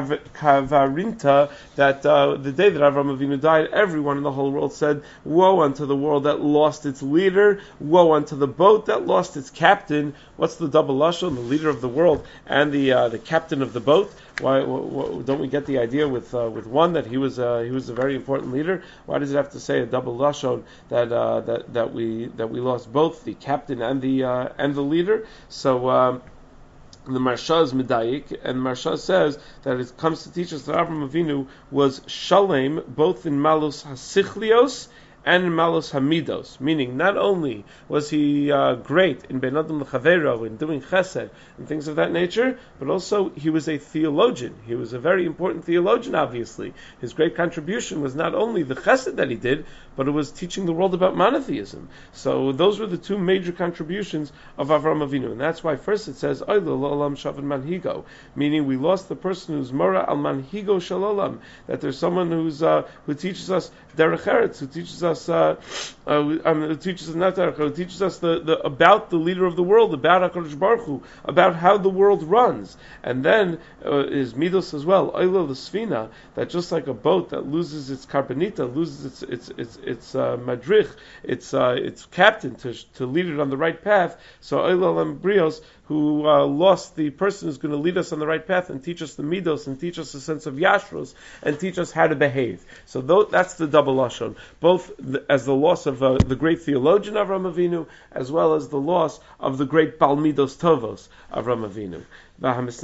kavarinta, that uh, the day that Avraham Avinu died, everyone in the whole world said, woe unto the world that lost its leader, woe unto the boat that lost its captain. What's the double lashon? The leader of the world and the uh, the captain of the boat. Why w- w- don't we get the idea with uh, with one that he was uh, he was a very important leader? Why does it have to say a double lashon that uh, that that we that we lost both the captain and the uh, and the leader? So. Um, The Marsha is medayik, and Marsha says that it comes to teach us that Avraham Avinu was shalem both in malus hasichlios and in malus hamidos, meaning not only was he uh, great in ben adam l'chavero, in doing chesed and things of that nature, but also he was a theologian. He was a very important theologian, obviously. His great contribution was not only the chesed that he did, but it was teaching the world about monotheism. So those were the two major contributions of Avraham Avinu, and that's why first it says Oilo Olam Shavan Manhigo, meaning we lost the person who's Mora al Manhigo Shalolam, that there's someone who's uh, who teaches us Derech Eretz, who teaches us uh, uh, um, who teaches us not Derech, who teaches us the, the about the leader of the world, about HaKadosh Baruch Hu, about how the world runs, and then uh, is Midos as well Oilo L'Sfina, that just like a boat that loses its carbonita, loses its its its its uh, madrich, its uh, its captain to to lead it on the right path. So Olam Brios, who uh, lost the person who's going to lead us on the right path and teach us the midos and teach us a sense of yashros and teach us how to behave. So th- that's the double lashon, both the, as the loss of uh, the great theologian Avraham Avinu, as well as the loss of the great Bal Midos Tovos Avraham Avinu. Back in the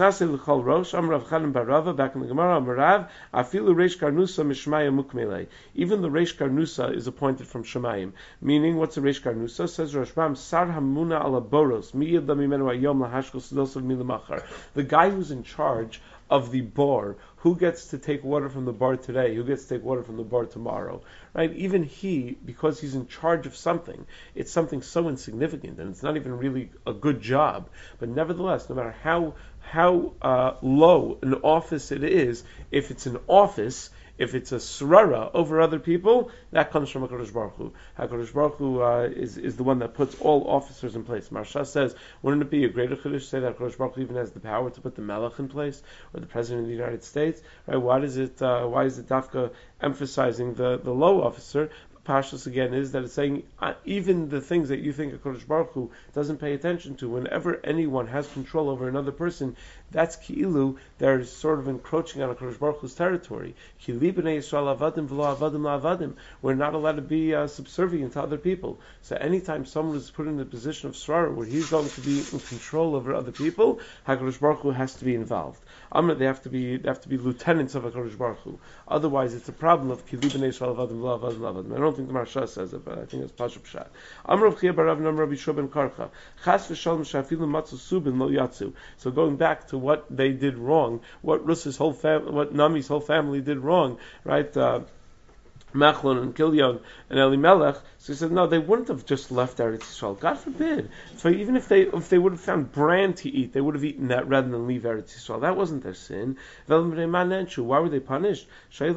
Gemara, Amarav, Afilu Reish Karnusa Mishmaya Mukmele. Even the Reish Karnusa is appointed from Shemayim. Meaning, what's a Reish Karnusa? Says Rashbam, Sar Hamuna ala Boros, Miyad Lamimenu Ayom Lahashkos Dosav Milamachar. The guy who's in charge of the bar, who gets to take water from the bar today, who gets to take water from the bar tomorrow, right? Even he, because he's in charge of something, it's something so insignificant, and it's not even really a good job, but nevertheless, no matter how how uh, low an office it is, if it's an office, if it's a srara over other people, that comes from HaKadosh Baruch Hu. HaKadosh Baruch Hu uh, is, is the one that puts all officers in place. Marsha says, wouldn't it be a greater chiddush to say that HaKadosh Baruch Hu even has the power to put the Melech in place, or the President of the United States? Right? Why does it? Uh, why is it Dafka emphasizing the, the low officer? Pashtus again is that it's saying uh, even the things that you think HaKadosh Baruch Hu doesn't pay attention to, whenever anyone has control over another person, that's ki'ilu, they're sort of encroaching on HaKadosh Baruch Hu's territory. Ki li b'nei Yisrael avadim v'lo avadim la'avadim. We're not allowed to be uh, subservient to other people. So anytime someone is put in a position of srara where he's going to be in control over other people, HaKadosh Baruch Hu has to be involved. Amr, they have to be they have to be lieutenants of HaKadosh Baruch Hu. Otherwise, it's a problem of ki li b'nei Yisrael avadim v'lo avadim la'avadim. I don't think the Marsha says it, but I think it's Pashup Pshat. Amr of Chia Barav Nam Rabbi Shua ben Karcha. Chas v'shalom shafilu matzu subin lo yatzu. So going back to what they did wrong, what Rus's whole fam- what Nami's whole family did wrong, right? Uh, Machlon and Kilyon and Elimelech. So he said, no, they wouldn't have just left Eretz Yisrael. God forbid. So even if they if they would have found bran to eat, they would have eaten that rather than leave Eretz Yisrael. That wasn't their sin. Why were they punished? It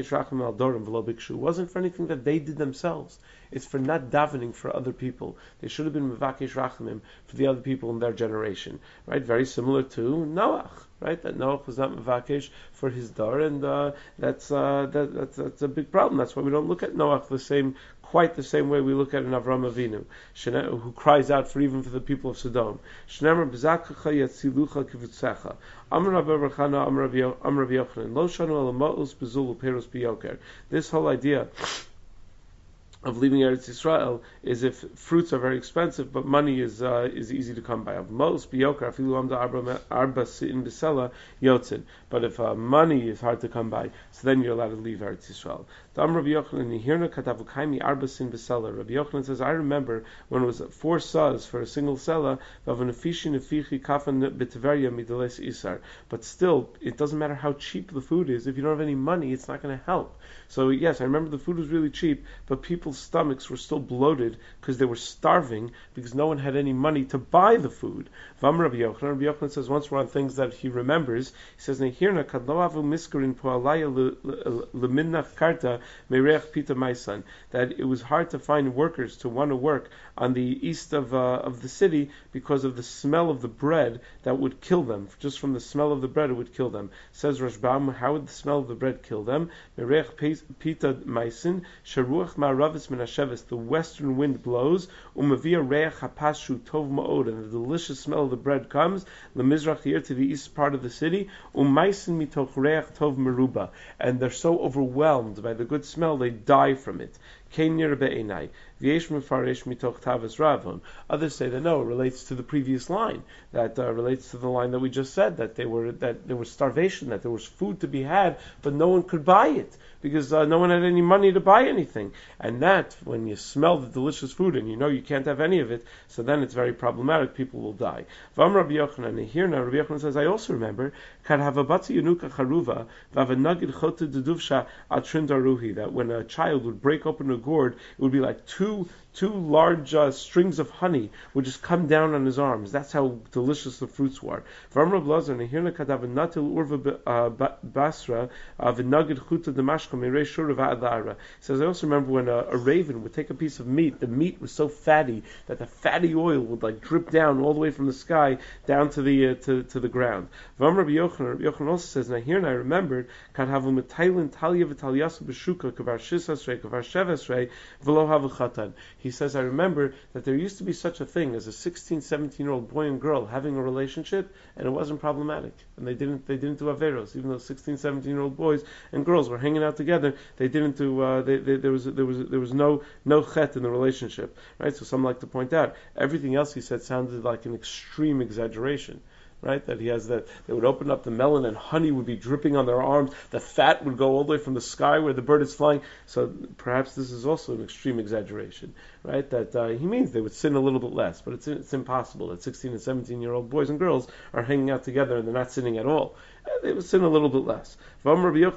wasn't for anything that they did themselves. It's for not davening for other people. They should have been mevakesh rachamim for the other people in their generation. Right? Very similar to Noach. Right, that Noach was not mevakesh for his dar, and uh, that's, uh, that, that's that's a big problem. That's why we don't look at Noach the same, quite the same way we look at an Avraham Avinu, who cries out for even for the people of Sodom. Shnemer b'zakacha yatzilucha kivutzecha. Amar Rabbi Rechana, Amar Rabbi Yochanan, Lo shanu al ma'us bezul uperos biyoker. This whole idea of leaving Eretz Yisrael is if fruits are very expensive, but money is uh, is easy to come by. Most biyoker afilu amda arba sitin b'sela yotzin. But if uh, money is hard to come by, so then you're allowed to leave Eretz Yisrael. Dam Rabbi Yochanan nihirna katavu kaimi arba sin b'sela. Rabbi Yochanan says, I remember when it was four sas for a single sela, v'avanafishi nefichi kafan b'teveria mideles isar. But still, it doesn't matter how cheap the food is. If you don't have any money, it's not going to help. So yes, I remember the food was really cheap, but people's stomachs were still bloated because they were starving because no one had any money to buy the food. Vam Rabbi Yochanan, Rabbi Yochanan says once we're on things that he remembers, he says, Nehirna kadloavu miskarin poalaya leminach karta mereach pita maisan, that it was hard to find workers to want to work on the east of uh, of the city because of the smell of the bread that would kill them. Just from the smell of the bread, it would kill them. Says Rashbam, how would the smell of the bread kill them? Mereach pita maisin sharuach ma'aravis min hasheves, the western wind blows, umavia reach hapashu tov ma'od, and the delicious smell of the bread comes, lemizrach here to the east part of the city, umaisin mitoch reach tov meruba, and they're so overwhelmed by the good smell they die from it. Kenir be'enai. V'yesh mefaresh mitoch tavas ravon. Others say that no, it relates to the previous line. That uh, relates to the line that we just said, that they were that there was starvation, that there was food to be had, but no one could buy it because uh, no one had any money to buy anything. And that, when you smell the delicious food and you know you can't have any of it, so then it's very problematic. People will die. Vam Rabbi Yochanan, here now Rabbi Yochanan says, I also remember kad havabatzi yunuka charuva vavanagid chota deduvsha atrin daruhi, that when a child would break open a gourd, it would be like two two large uh, strings of honey would just come down on his arms. That's how delicious the fruits were. Vam Rabbi Lazar, nehirna kad havanatil urva basra v'nagid chuta demashka mirei shura va'adara. He says, I also remember when a, a raven would take a piece of meat. The meat was so fatty that the fatty oil would like drip down all the way from the sky down to the uh, to, to the ground. Vam Rabbi Yochanan, Rabbi Yochanan also says, now here and I remembered kad havu metailin talia v'talyasu b'shuka kavar shisasrei kavar shevasrei v'lo havu chatan. He says, I remember that there used to be such a thing as a sixteen, seventeen-year-old boy and girl having a relationship, and it wasn't problematic. And they didn't they didn't do averos, even though sixteen, seventeen-year-old boys and girls were hanging out together. They didn't do. Uh, they, they, there was there was there was no no chet in the relationship, right? So some like to point out everything else he said sounded like an extreme exaggeration. Right, that he has that they would open up the melon and honey would be dripping on their arms. The fat would go all the way from the sky where the bird is flying. So perhaps this is also an extreme exaggeration, right? That uh, he means they would sin a little bit less, but it's it's impossible that sixteen and seventeen year old boys and girls are hanging out together and they're not sinning at all. They would sin a little bit less. He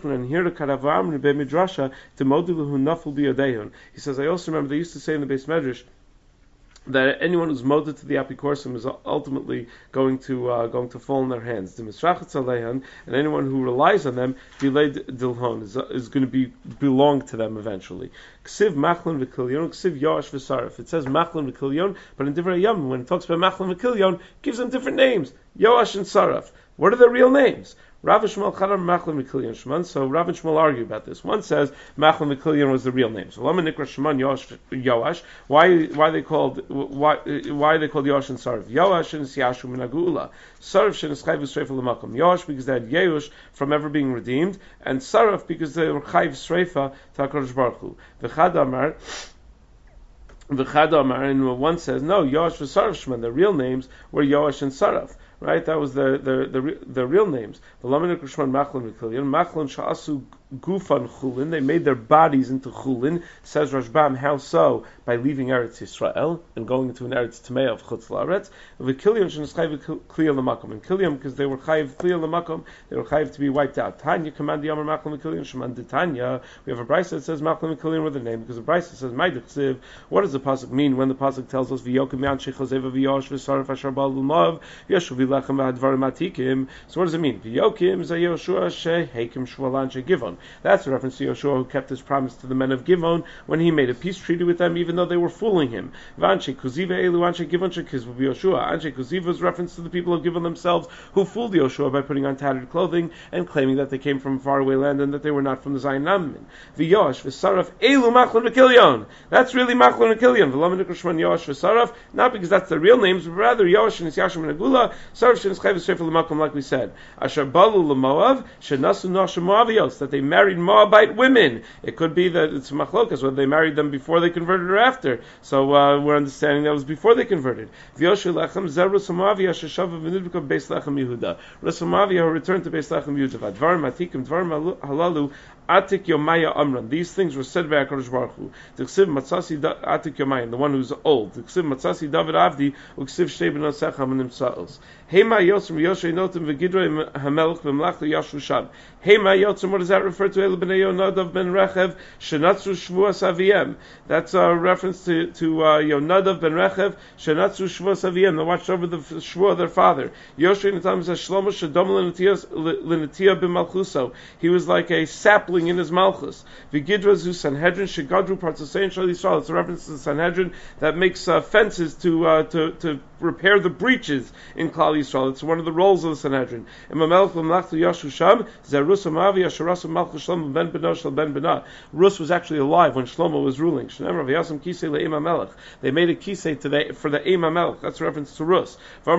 says, I also remember they used to say in the Beis Medrash that anyone who's molded to the apikorsim is ultimately going to uh, going to fall in their hands. The misrachetz aleihan, and anyone who relies on them, delayed dilhon, is, is going to be belong to them eventually. Ksiv machlon v'kilyon, ksiv yoash v'sarif. It says machlon v'kilyon, but in Divrei Yam, when it talks about machlon v'kilyon, it gives them different names. Yoash and Saraf. What are their real names? Rav and Shmuel Chadar Machlon V'Kilyon Shman. So Rav and Shmuel argue about this. One says Machlon V'Kilyon was the real name. So Lama Nikra Shman Yoash. Yoash. Why? Why they called? Why? Why they called Yoash and Sarv? Yoash and Siyashu Minagula. Sarv shenis Chayv Sreifa L'Makom. Yoash because they had Yeush from ever being redeemed, and Sarv because they were Chayv Sreifa to HaKadosh Baruch Hu. V'Chad Amar. V'Chad Amar, and one says no. Yoash and Sarv Shman. Their real names were Yoash and Sarv. Right, that was the the the, the real names. The Lamanik Rishman Machlon V'Kilyon, Machlon Sha'asu Gufan Chulin. They made their bodies into Chulin. Says Rashbam, how so? By leaving Eretz Yisrael and going into an Eretz Tamei of Chutz La'aretz. V'Kilyon Shenischayv Kliyah L'Makom. And Kilyam, because they were Chayiv Kliyah L'Makom, they were Chayiv to be wiped out. Tanya command the Yamar Machlon V'Kilyon Sheman de Tanya. We have a brayso that says Machlon V'Kilyon with a name, because the brayso says Ma'idich Siv. What does the pasuk mean when the pasuk tells us V'yokim Yan Shechazeva V'yosh V'sarif Asher Ba'al L'Mav Yeshu so what does it mean? That's a reference to Yoshua who kept his promise to the men of Givon when he made a peace treaty with them, even though they were fooling him. Anshe Kuziva is reference to the people of Givon themselves who fooled Yoshua by putting on tattered clothing and claiming that they came from faraway land and that they were not from the Zion Namin. V'yosh v'saraf elu machlon v'kilyon. That's really machlon v'kilyon. V'laman nikrushman Yosh v'saraf, not because that's their real names, but rather Yosh and Isyashim and Agula. Sarv shenis chayv v'sreif l'makom, like we said. Asher balu l'moav shenasu nosha moavios, that they married Moabite women. It could be that it's machlokas, whether they married them before they converted or after. So uh, we're understanding that was before they converted. V'yoshu lechem zer Rus Moavia sheshava v'nidbika Beis Lechem Yehuda. Rus Moavia who returned to Beis Lechem Yehuda. Dvarim atikim dvarim halalu Atik Yomaya Amran. These things were said by HaKadosh Baruch Hu. T'chsiv Matzasi Atik Yomaya, the one who's old. T'chsiv Matzasi David Avdi, U'ksiv Shtei B'not Sechem and Nimsa'os. Hema Yotzim Yoshe Notim V'gidroi HaMelech V'mlach Yashushan. Hema Yotzim, what does that refer to? El B'nei Yonadav Ben Rechev, Shenatzru Shvuas Aviyem. That's a reference to, to uh, Yonadav Ben Rechev, Shenatzru Shvuas Aviyem. They watched over the Shvuah of their father. Yoshe Natam says, Shlomo Shadom L'Netiyah B'Malchuso. He was like a sapling in his malchus. V'gidra zu Sanhedrin shegadru partzasein shal Yisrael. It's a reference to the Sanhedrin that makes uh, fences to uh, to to repair the breaches in Klal Yisrael. It's one of the roles of the Sanhedrin. Rus was actually alive when Shlomo was ruling. They made a kisei to the, for the Eim HaMelech. That's a reference to Rus.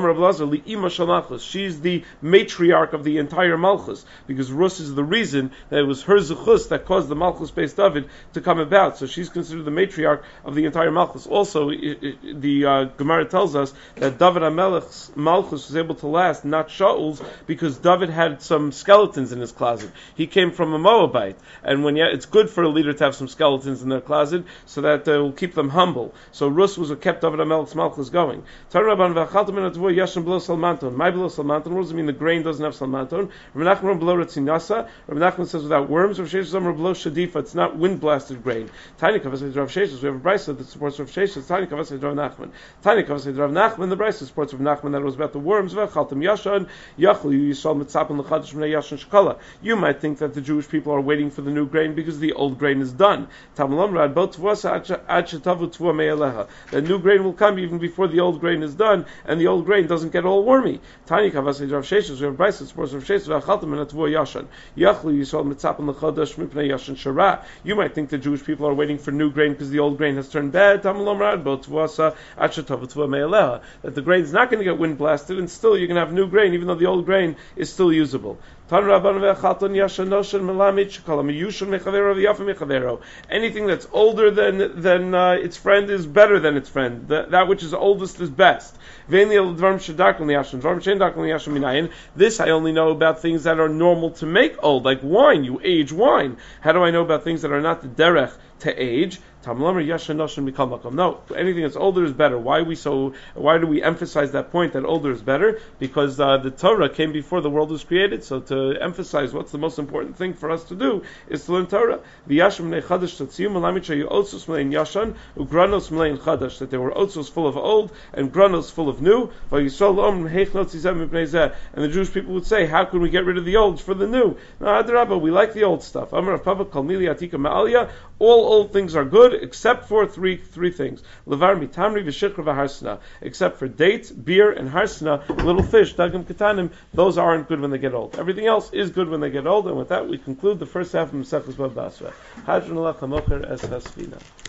She's the matriarch of the entire Malchus, because Rus is the reason that it was her zechus that caused the Malchus-based David to come about. So she's considered the matriarch of the entire Malchus. Also, it, it, the uh, Gemara tells us that David HaMelech's Malchus was able to last, not Shaul's, because David had some skeletons in his closet. He came from a Moabite, and when yeah, it's good for a leader to have some skeletons in their closet, so that uh, will keep them humble. So Rus was what kept David HaMelech's Malchus going. My below Salmanton, what does it mean the grain doesn't have Salmanton? Rabbi Nachman below Retzinasa. Rabbi Nachman says without worms. Rav Sheshes below Shadifa. It's not wind blasted grain. Tiny Kavasei Rav Sheshes. We have a brisa that supports Rav Sheshes. Tiny Kavasei Rav Nachman. Tiny Kavasei Rav Nachman. The brisa supports Rav Nachman that it was about the worms. V'chaltem Yashan Yachlu Yisrael Mitzapen L'Chadash B'nei Yashan Shkala. You might think that the Jewish people are waiting for the new grain because the old grain is done. Tamalom Rad Bo Tvasa Ad Shetavu Tvua Me'eleha. The new grain will come even before the old grain is done, and the old grain doesn't get all wormy. Tiny Kavasei Rav Sheshes. We have brisa that supports Rav Sheshes. V'chaltem and Tvua Yashan Yachlu Yisrael Mitzapen L'Chadash Mipnei Yashan Shara. You might think the Jewish people are waiting for new grain because the old grain has turned bad. That the grain is not going to get wind blasted, and still you're going to have new grain, even though the old grain is still usable. Anything that's older than than uh, its friend is better than its friend. That, that which is oldest is best. This I only know about things that are normal to make old, like wine. You age wine. How do I know about things that are not the derech to age? No, anything that's older is better. Why we so? Why do we emphasize that point that older is better? Because uh, the Torah came before the world was created. So to emphasize what's the most important thing for us to do is to learn Torah. That there were otzos full of old and granos full of new. And the Jewish people would say, how can we get rid of the old for the new? No, Adrabah, we like the old stuff. All old things are good, except for three three things. Levar mitamri v'shikra v'harsana. Except for dates, beer, and harsana, little fish, dagim katanim, those aren't good when they get old. Everything else is good when they get old, and with that we conclude the first half of Maseches Bava Basra. Hadron Alach HaMocher Es Hasfina.